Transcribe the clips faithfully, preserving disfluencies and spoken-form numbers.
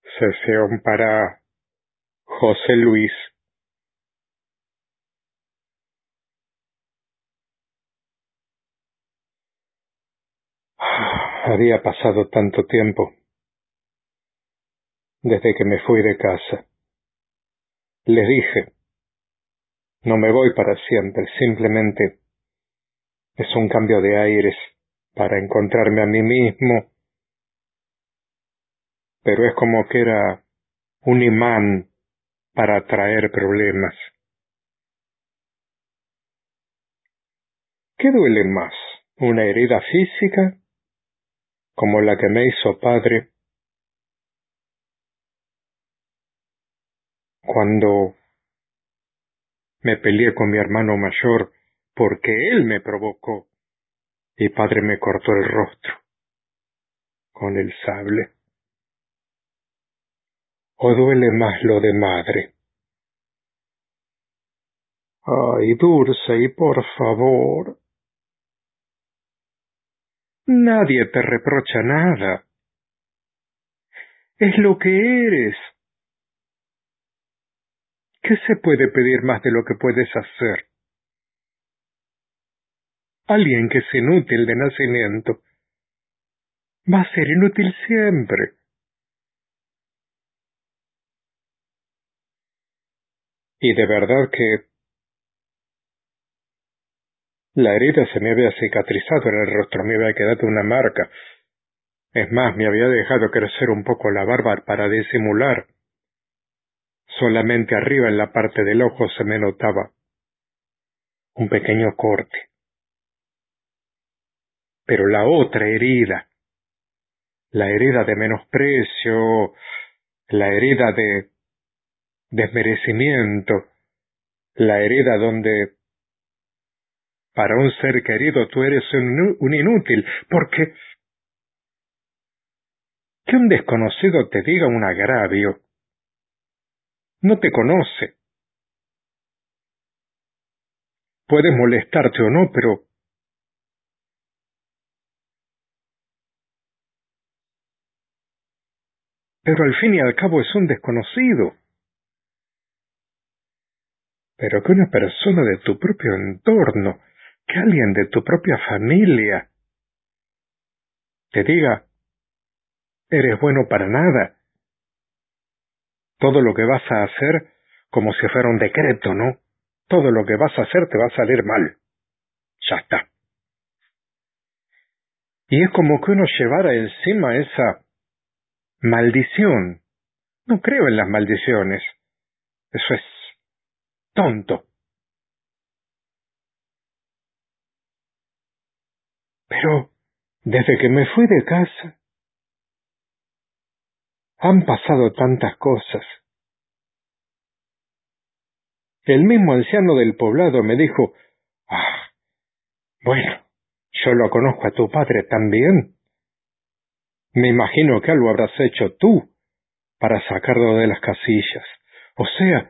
Sesión para José Luis. Había pasado tanto tiempo desde que me fui de casa. Les dije, no me voy para siempre, simplemente es un cambio de aires para encontrarme a mí mismo, pero es como que era un imán para atraer problemas. ¿Qué duele más? ¿Una herida física, como la que me hizo padre cuando me peleé con mi hermano mayor porque él me provocó y padre me cortó el rostro con el sable? ¿O duele más lo de madre? Ay, Dulce, y por favor. Nadie te reprocha nada. Es lo que eres. ¿Qué se puede pedir más de lo que puedes hacer? Alguien que es inútil de nacimiento va a ser inútil siempre. Y de verdad que la herida se me había cicatrizado en el rostro, me había quedado una marca. Es más, me había dejado crecer un poco la barba para disimular. Solamente arriba en la parte del ojo se me notaba un pequeño corte. Pero la otra herida, la herida de menosprecio, la herida de desmerecimiento, la herida donde para un ser querido tú eres un, un inútil, porque que un desconocido te diga un agravio, no te conoce. Puede molestarte o no, pero pero al fin y al cabo es un desconocido. Pero que una persona de tu propio entorno, que alguien de tu propia familia, te diga, eres bueno para nada, todo lo que vas a hacer como si fuera un decreto, ¿no? Todo lo que vas a hacer te va a salir mal. Ya está. Y es como que uno llevara encima esa maldición. No creo en las maldiciones. Eso es tonto. Pero desde que me fui de casa, han pasado tantas cosas. El mismo anciano del poblado me dijo, ah, bueno, yo lo conozco a tu padre también. Me imagino que algo habrás hecho tú para sacarlo de las casillas. O sea,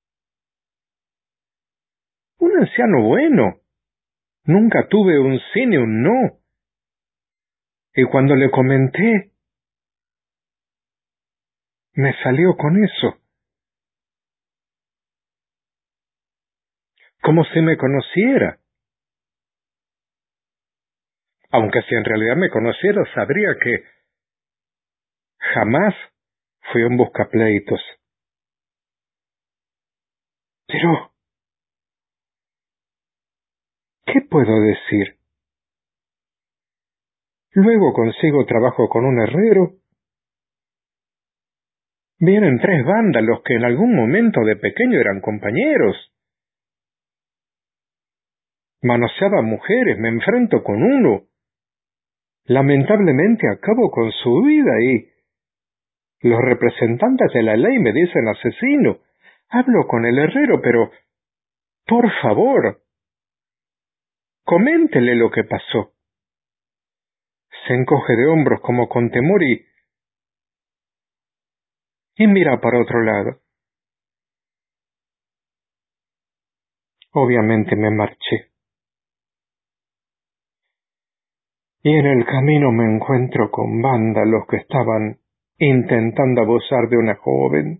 un anciano bueno. Nunca tuve un sí ni un no. Y cuando le comenté, me salió con eso. Como si me conociera. Aunque si en realidad me conociera, sabría que jamás fui un buscapleitos. Pero, ¿qué puedo decir? Luego consigo trabajo con un herrero. Vienen tres vándalos que en algún momento de pequeño eran compañeros. Manoseaban mujeres, me enfrento con uno. Lamentablemente acabo con su vida y los representantes de la ley me dicen asesino. Hablo con el herrero, pero, por favor, coméntele lo que pasó. Se encoge de hombros como con temor y... y mira para otro lado. Obviamente me marché. Y en el camino me encuentro con vándalos que estaban intentando abusar de una joven.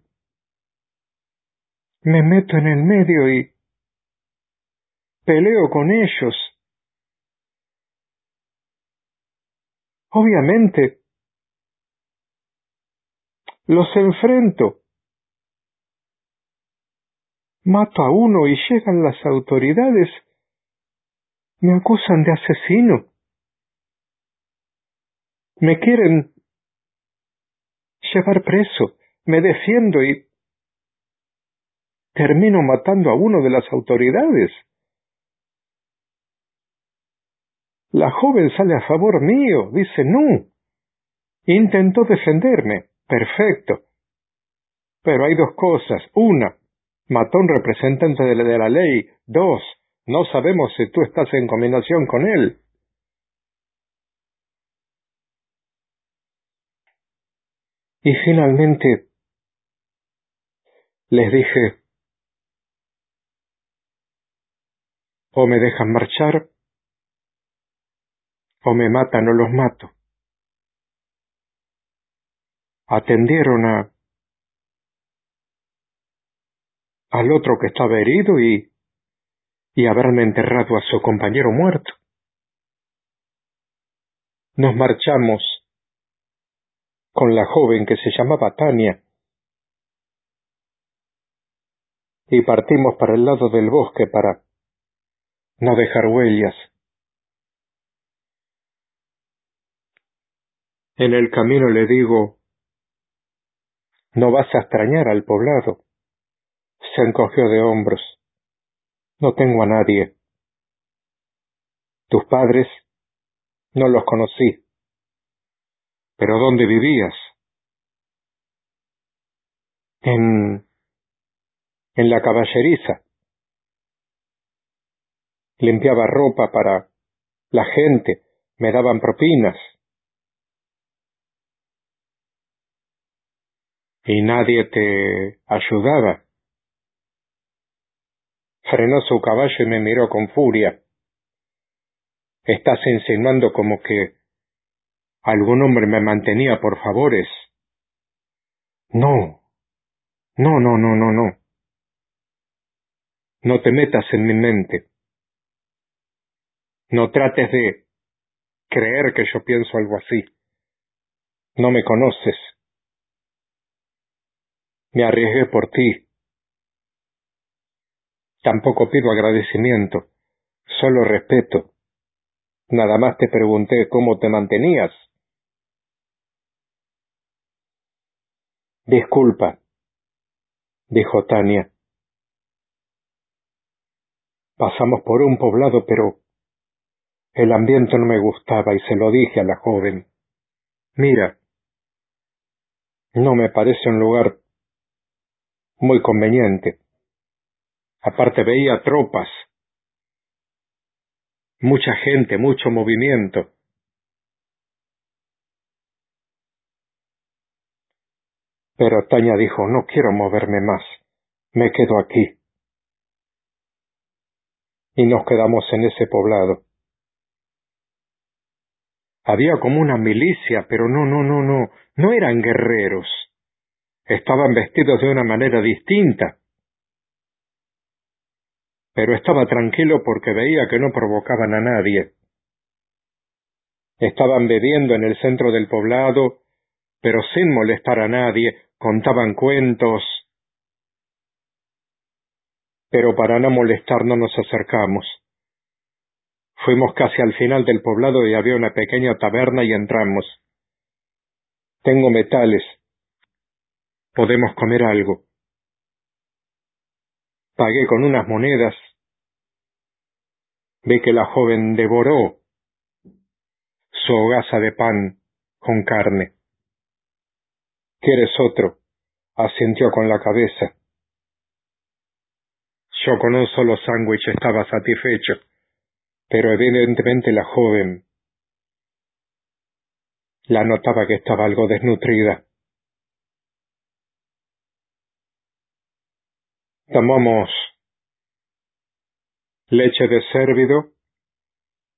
Me meto en el medio y peleo con ellos. Obviamente, los enfrento. Mato a uno y llegan las autoridades. Me acusan de asesino. Me quieren llevar preso. Me defiendo y termino matando a uno de las autoridades. La joven sale a favor mío. Dice, no. Intentó defenderme. Perfecto. Pero hay dos cosas. Una, mató a un representante de la, de la ley. Dos, no sabemos si tú estás en combinación con él. Y finalmente les dije, o me dejan marchar, o me matan o los mato. Atendieron a al otro que estaba herido y, y haberme enterrado a su compañero muerto. Nos marchamos con la joven que se llamaba Tania y partimos para el lado del bosque para no dejar huellas. En el camino le digo, no vas a extrañar al poblado. Se encogió de hombros. No tengo a nadie. Tus padres no los conocí. ¿Pero dónde vivías? En... en la caballeriza. Limpiaba ropa para la gente. Me daban propinas. ¿Y nadie te ayudaba? Frenó su caballo y me miró con furia. Estás insinuando como que algún hombre me mantenía por favores. No, no, no, no, no, no. No te metas en mi mente. No trates de creer que yo pienso algo así. No me conoces. Me arriesgué por ti. Tampoco pido agradecimiento, solo respeto. Nada más te pregunté cómo te mantenías. Disculpa, dijo Tania. Pasamos por un poblado, pero el ambiente no me gustaba y se lo dije a la joven. Mira, no me parece un lugar muy conveniente. Aparte veía tropas, mucha gente, mucho movimiento. Pero Tania dijo, no quiero moverme más, me quedo aquí. Y nos quedamos en ese poblado. Había como una milicia, pero no, no, no, no, no eran guerreros. Estaban vestidos de una manera distinta. Pero estaba tranquilo porque veía que no provocaban a nadie. Estaban bebiendo en el centro del poblado, pero sin molestar a nadie, contaban cuentos. Pero para no molestar no nos acercamos. Fuimos casi al final del poblado y había una pequeña taberna y entramos. Tengo metales. Podemos comer algo. Pagué con unas monedas. Vi que la joven devoró su hogaza de pan con carne. ¿Quieres otro? Asintió con la cabeza. Yo con un solo sándwich estaba satisfecho, pero evidentemente la joven la notaba que estaba algo desnutrida. Tomamos leche de cérvido,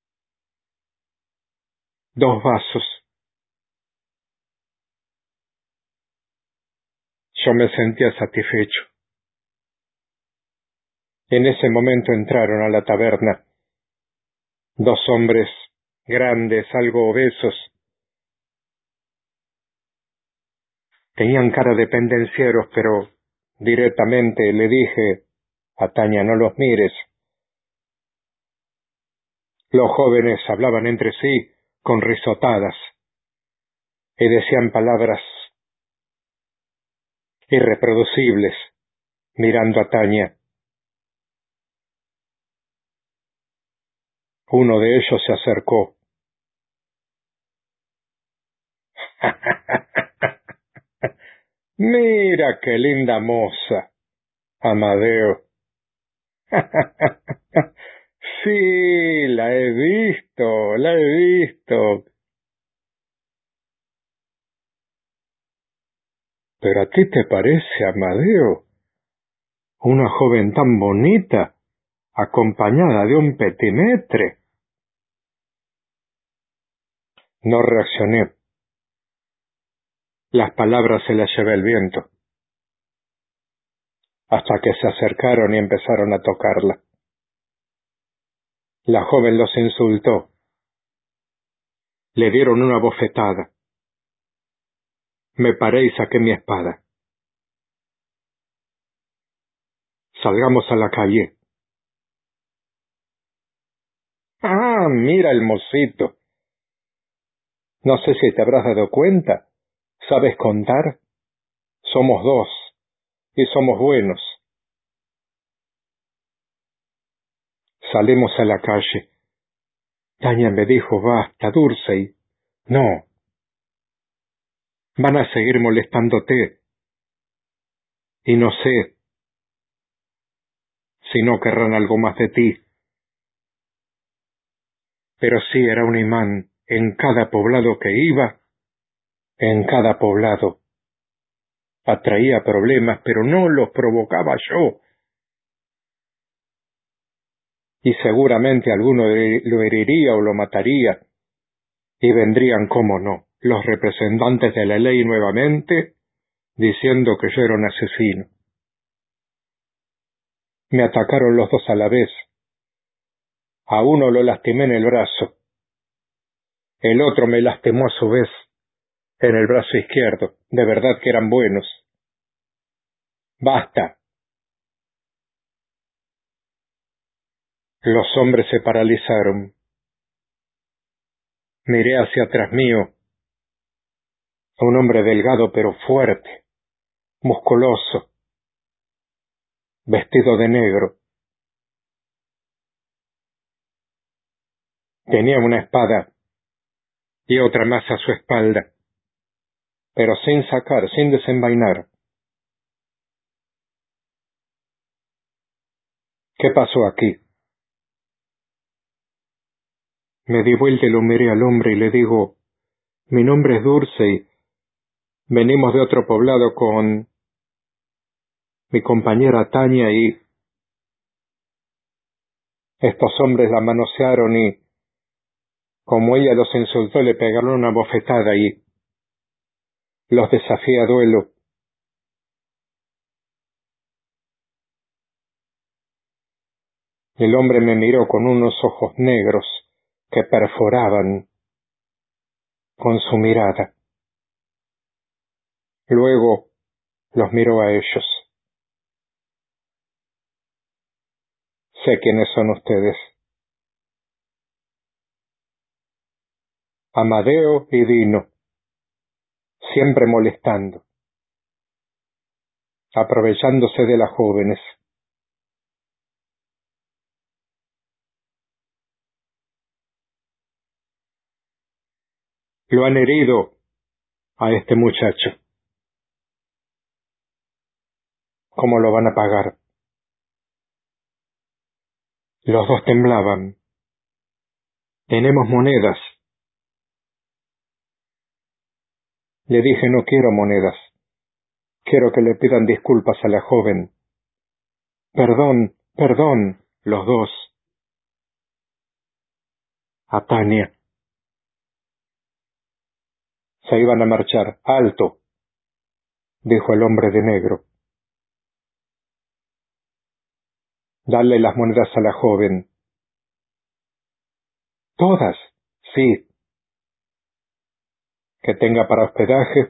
dos vasos. Yo me sentía satisfecho. En ese momento entraron a la taberna dos hombres grandes, algo obesos. Tenían cara de pendencieros, pero directamente le dije a Tania: no los mires. Los jóvenes hablaban entre sí con risotadas y decían palabras irreproducibles mirando a Tania. Uno de ellos se acercó. Mira qué linda moza, Amadeo. Sí, la he visto, la he visto. ¿Pero a ti te parece, Amadeo, una joven tan bonita, acompañada de un petimetre? No reaccioné. Las palabras se las llevé el viento, hasta que se acercaron y empezaron a tocarla. La joven los insultó. Le dieron una bofetada. Me paré y saqué mi espada. Salgamos a la calle. Ah, mira el mocito. No sé si te habrás dado cuenta. ¿Sabes contar? Somos dos, y somos buenos. Salimos a la calle. Tania me dijo: basta, Dursey. No. Van a seguir molestándote. Y no sé si no querrán algo más de ti. Pero sí era un imán en cada poblado que iba, en cada poblado. Atraía problemas, pero no los provocaba yo. Y seguramente alguno lo heriría o lo mataría. Y vendrían, cómo no, los representantes de la ley nuevamente, diciendo que yo era un asesino. Me atacaron los dos a la vez. A uno lo lastimé en el brazo. El otro me lastimó a su vez en el brazo izquierdo. De verdad que eran buenos. Basta. Los hombres se paralizaron. Miré hacia atrás mío. Un hombre delgado pero fuerte, musculoso, vestido de negro. Tenía una espada y otra más a su espalda, pero sin sacar, sin desenvainar. ¿Qué pasó aquí? Me di vuelta y lo miré al hombre y le digo: mi nombre es Dursey. Venimos de otro poblado con mi compañera Tania y estos hombres la manosearon y, como ella los insultó, le pegaron una bofetada y los desafié a duelo. El hombre me miró con unos ojos negros que perforaban con su mirada. Luego los miró a ellos. Sé quiénes son ustedes. Amadeo y Dino, siempre molestando, aprovechándose de las jóvenes. Lo han herido a este muchacho. ¿Cómo lo van a pagar? Los dos temblaban. Tenemos monedas. Le dije: no quiero monedas. Quiero que le pidan disculpas a la joven. Perdón, perdón, los dos. A Tania. Se iban a marchar. ¡Alto! dijo el hombre de negro. Dale las monedas a la joven. ¿Todas? Sí. Que tenga para hospedaje,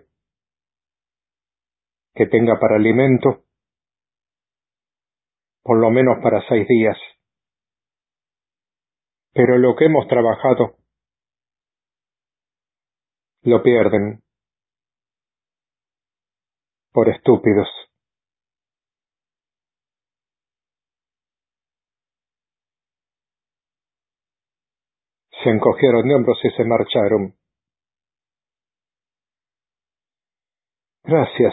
que tenga para alimento, por lo menos para seis días. Pero lo que hemos trabajado, lo pierden. Por estúpidos. Se encogieron de hombros y se marcharon. Gracias.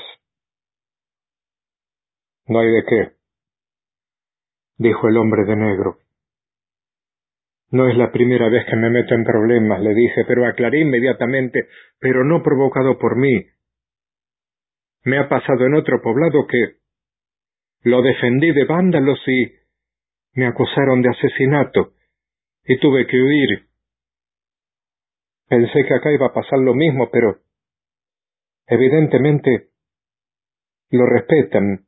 No hay de qué, dijo el hombre de negro. No es la primera vez que me meto en problemas, le dije, pero aclaré inmediatamente, pero no provocado por mí. Me ha pasado en otro poblado que lo defendí de vándalos y me acusaron de asesinato, y tuve que huir. Pensé que acá iba a pasar lo mismo, pero evidentemente lo respetan.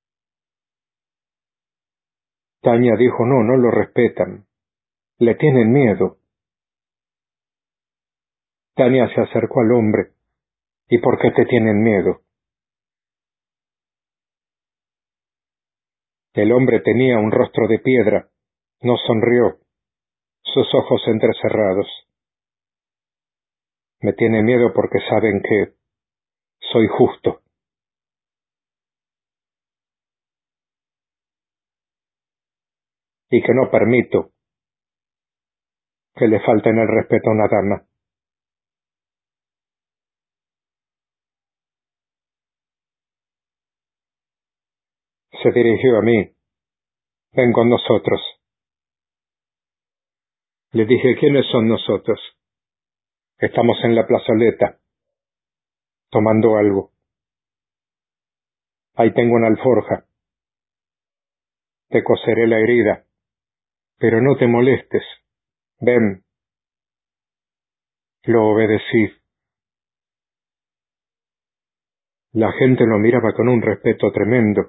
Tania dijo, no, no lo respetan. Le tienen miedo. Tania se acercó al hombre. ¿Y por qué te tienen miedo? El hombre tenía un rostro de piedra. No sonrió, sus ojos entrecerrados. Me tienen miedo porque saben que soy justo. Y que no permito que le falten el respeto a una dama. Se dirigió a mí. Ven con nosotros. Le dije, ¿quiénes son nosotros? Estamos en la plazoleta, tomando algo. Ahí tengo una alforja. Te coseré la herida. Pero no te molestes. Ven. Lo obedecí. La gente lo miraba con un respeto tremendo.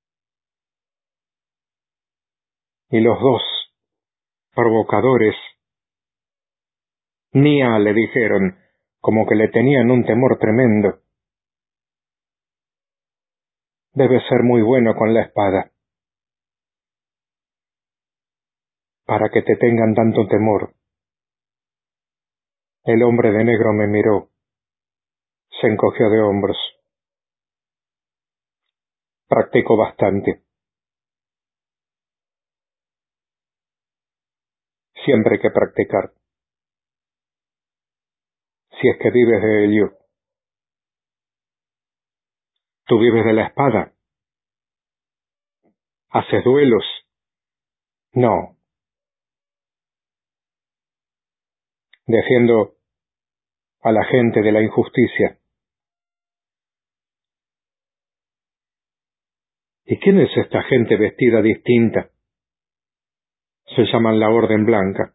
Y los dos, provocadores, Nia, le dijeron, como que le tenían un temor tremendo. Debe ser muy bueno con la espada, para que te tengan tanto temor. El hombre de negro me miró. Se encogió de hombros. Practico bastante. Siempre hay que practicar. Si es que vives de ello. ¿Tú vives de la espada? ¿Haces duelos? No. Defiendo a la gente de la injusticia. ¿Y quién es esta gente vestida distinta? Se llaman la Orden Blanca.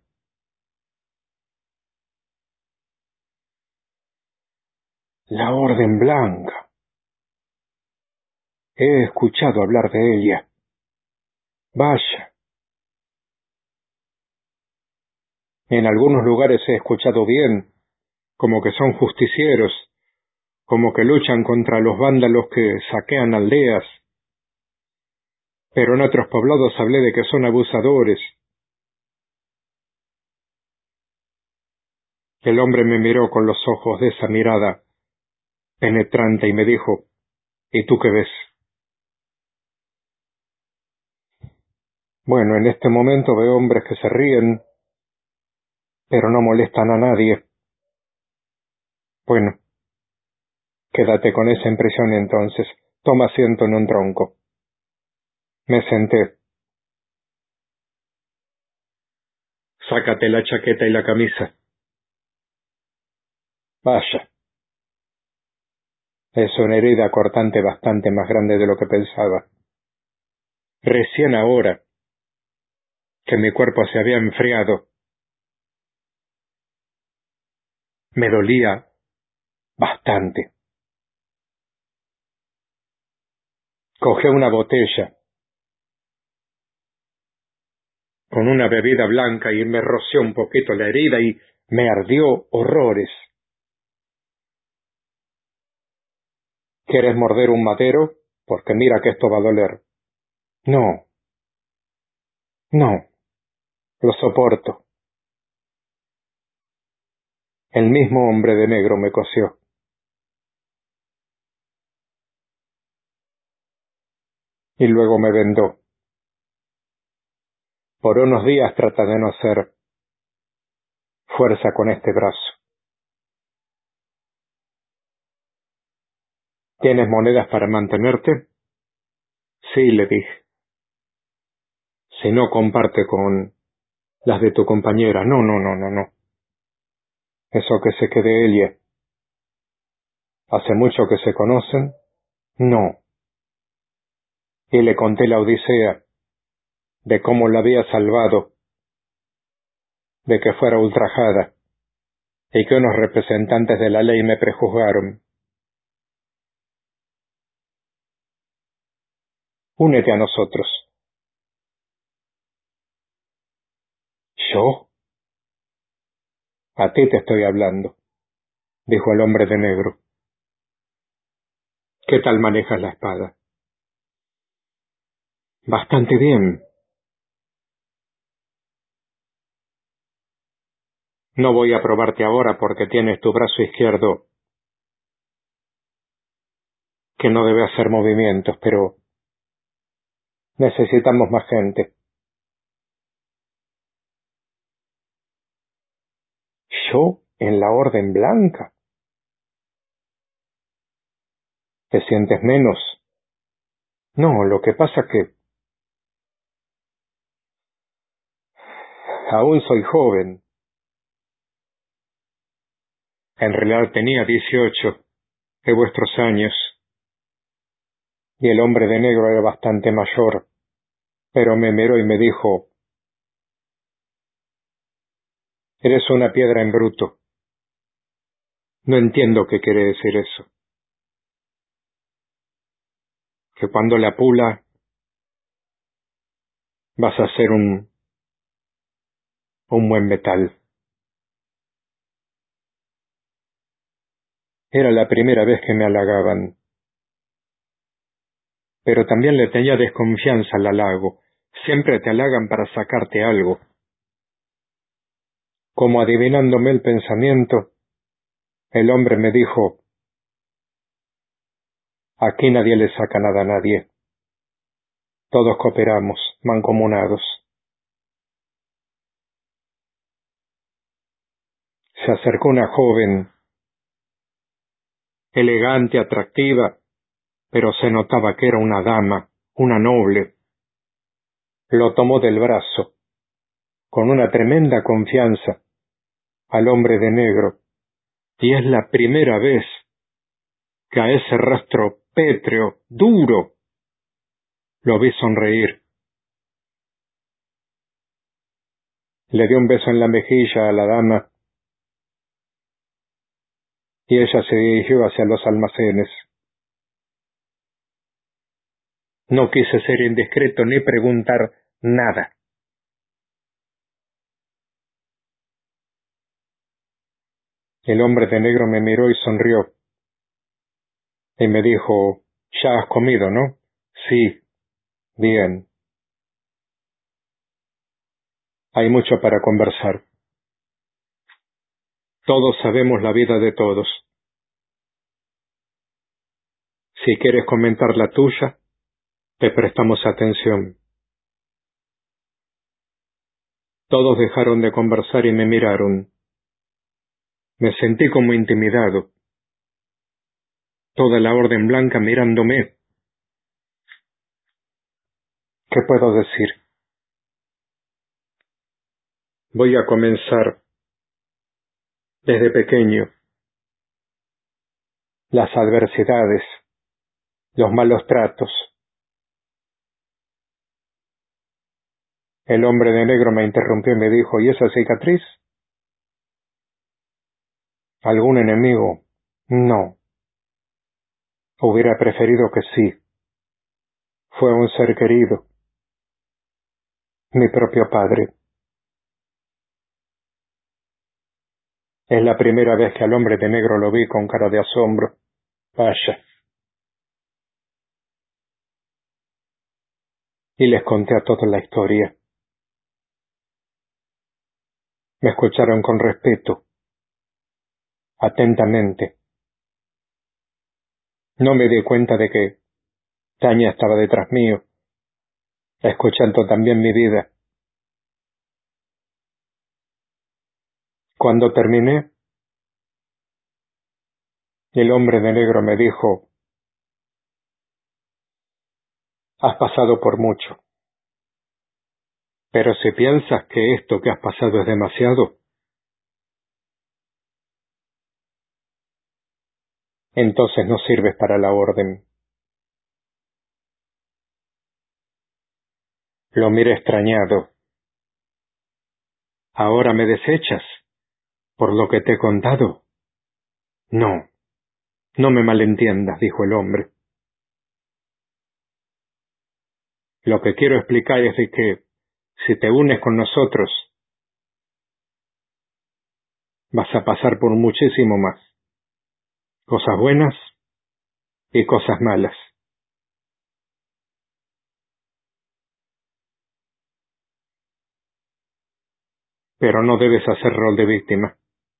La Orden Blanca. He escuchado hablar de ella. Vaya. En algunos lugares he escuchado bien, como que son justicieros, como que luchan contra los vándalos que saquean aldeas. Pero en otros poblados hablé de que son abusadores. El hombre me miró con los ojos de esa mirada penetrante y me dijo, ¿y tú qué ves? Bueno, en este momento veo hombres que se ríen, pero no molestan a nadie. Bueno, quédate con esa impresión entonces. Toma asiento en un tronco. Me senté. Sácate la chaqueta y la camisa. Vaya. Es una herida cortante bastante más grande de lo que pensaba. Recién ahora, que mi cuerpo se había enfriado, me dolía bastante. Cogió una botella con una bebida blanca y me roció un poquito la herida y me ardió horrores. ¿Quieres morder un madero? Porque mira que esto va a doler. No, no, lo soporto. El mismo hombre de negro me cosió. Y luego me vendó. Por unos días trata de no hacer fuerza con este brazo. ¿Tienes monedas para mantenerte? Sí, le dije. Si no, comparte con las de tu compañera. No, no, no, no, no. Eso que se quede ella. ¿Hace mucho que se conocen? No. Y le conté la odisea de cómo la había salvado de que fuera ultrajada y que unos representantes de la ley me prejuzgaron. Únete a nosotros. ¿Yo? A ti te estoy hablando, dijo el hombre de negro. ¿Qué tal manejas la espada? Bastante bien. No voy a probarte ahora porque tienes tu brazo izquierdo que no debe hacer movimientos, pero necesitamos más gente. ¿Yo en la Orden Blanca? ¿Te sientes menos? No, lo que pasa que aún soy joven. En realidad tenía dieciocho de vuestros años, y el hombre de negro era bastante mayor, pero me miró y me dijo: eres una piedra en bruto. No entiendo qué quiere decir eso. Que cuando la pula vas a ser un, un buen metal. Era la primera vez que me halagaban, pero también le tenía desconfianza al halago. Siempre te halagan para sacarte algo. Como adivinándome el pensamiento, el hombre me dijo: aquí nadie le saca nada a nadie. Todos cooperamos, mancomunados. Se acercó una joven, elegante, atractiva, pero se notaba que era una dama, una noble. Lo tomó del brazo, con una tremenda confianza, al hombre de negro, y es la primera vez que a ese rostro pétreo, duro, lo vi sonreír. Le dio un beso en la mejilla a la dama, y ella se dirigió hacia los almacenes. No quise ser indiscreto ni preguntar nada. El hombre de negro me miró y sonrió, y me dijo: ¿ya has comido, no? Sí. Bien. Hay mucho para conversar. Todos sabemos la vida de todos. Si quieres comentar la tuya, te prestamos atención. Todos dejaron de conversar y me miraron. Me sentí como intimidado. Toda la Orden Blanca mirándome. ¿Qué puedo decir? Voy a comenzar desde pequeño. Las adversidades, los malos tratos. El hombre de negro me interrumpió y me dijo: ¿y esa cicatriz? ¿Algún enemigo? No. Hubiera preferido que sí. Fue un ser querido, mi propio padre. Es la primera vez que al hombre de negro lo vi con cara de asombro. Vaya. Y les conté a todos la historia. Me escucharon con respeto, atentamente. No me di cuenta de que Tania estaba detrás mío, escuchando también mi vida. Cuando terminé, el hombre de negro me dijo: has pasado por mucho, pero si piensas que esto que has pasado es demasiado, entonces no sirves para la orden. Lo miré extrañado. ¿Ahora me desechas por lo que te he contado? No, no me malentiendas, dijo el hombre. Lo que quiero explicar es de que, si te unes con nosotros, vas a pasar por muchísimo más. Cosas buenas y cosas malas. Pero no debes hacer rol de víctima.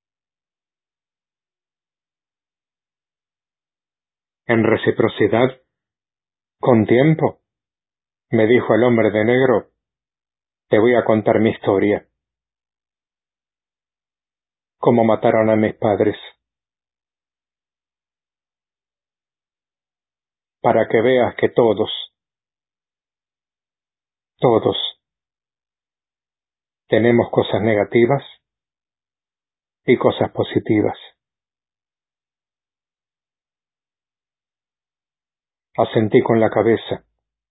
En reciprocidad, con tiempo, me dijo el hombre de negro, te voy a contar mi historia. Cómo mataron a mis padres. Para que veas que todos, todos, tenemos cosas negativas y cosas positivas. Asentí con la cabeza.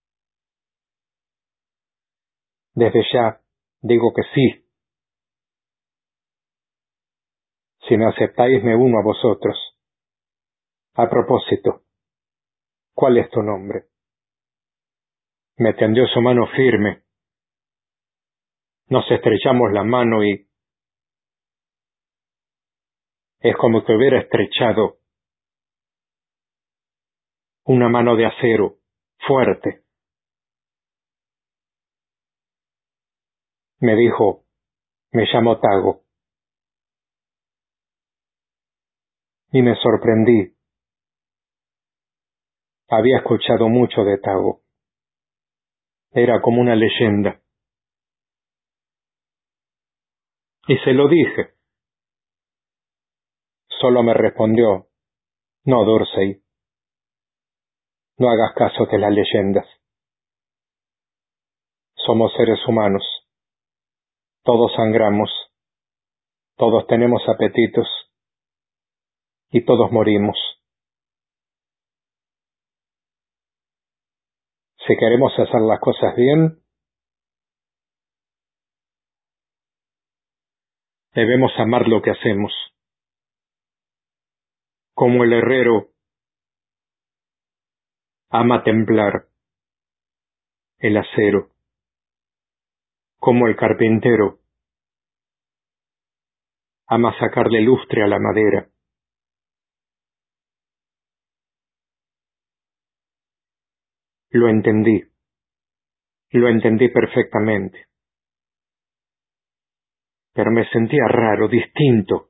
Desde ya, digo que sí. Si me aceptáis, me uno a vosotros. A propósito, ¿cuál es tu nombre? Me tendió su mano firme. Nos estrechamos la mano y es como que hubiera estrechado una mano de acero, fuerte. Me dijo, me llamo Tago. Y me sorprendí. Había escuchado mucho de Tago. Era como una leyenda. Y se lo dije. Solo me respondió, no, Dorsey, no hagas caso de las leyendas. Somos seres humanos. Todos sangramos. Todos tenemos apetitos. Y todos morimos. Si queremos hacer las cosas bien, debemos amar lo que hacemos. Como el herrero ama templar el acero. Como el carpintero ama sacarle lustre a la madera. Lo entendí. Lo entendí perfectamente. Pero me sentía raro, distinto.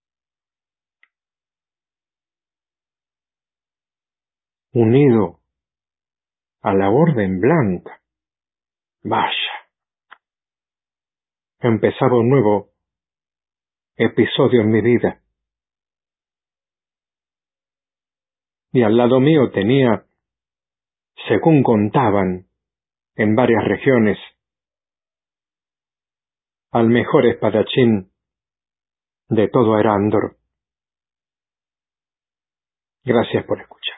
Unido a la Orden Blanca. Vaya. Empezaba un nuevo episodio en mi vida. Y al lado mío tenía, según contaban, en varias regiones, al mejor espadachín de todo Erandor. Gracias por escuchar.